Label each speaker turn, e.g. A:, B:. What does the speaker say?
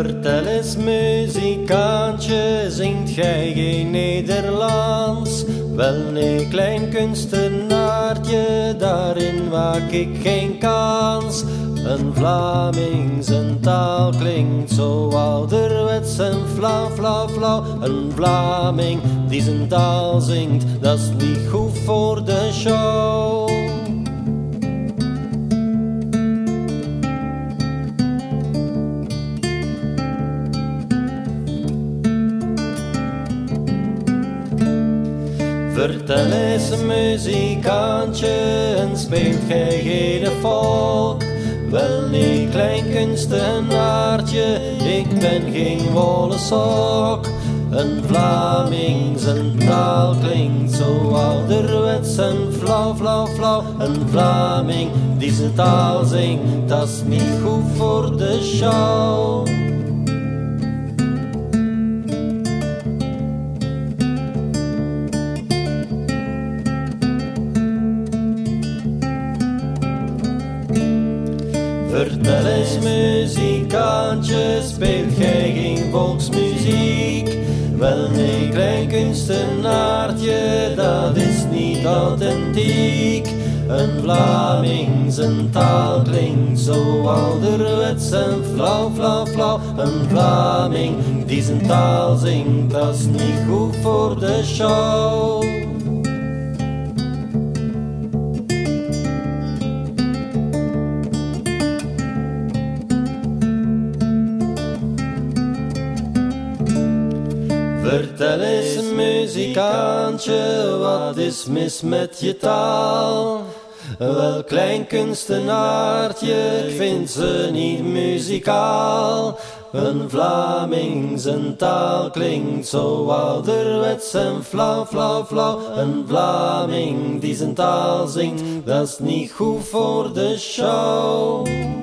A: Vertel eens muzikantje, zingt gij geen Nederlands? Wel nee, klein kunstenaartje, daarin maak ik geen kans. Een Vlaming zijn taal klinkt zo ouderwets en flauw, flauw, flauw. Een Vlaming die zijn taal zingt, dat is niet goed voor de show. Vertel eens muzikantje, en speelt gij geen volk? Wel nee, klein kunstenaartje, ik ben geen wollen sok. Een Vlaming zijn taal klinkt zo ouderwets en flauw, flauw, flauw. Een Vlaming die zijn taal zingt, dat is niet goed voor de show. Vertel eens muzikantje, speelt gij geen volksmuziek? Wel nee, klein kunstenaartje, dat is niet authentiek. Een Vlaming zijn taal klinkt zo ouderwets en flauw, flauw, flauw. Een Vlaming die zijn taal zingt, dat is niet goed voor de show. Vertel eens muzikantje, wat is mis met je taal? Wel klein kunstenaartje, ik vind ze niet muzikaal. Een Vlaming zijn taal klinkt zo ouderwets en flauw, flauw, flauw. Een Vlaming die zijn taal zingt, dat is niet goed voor de show.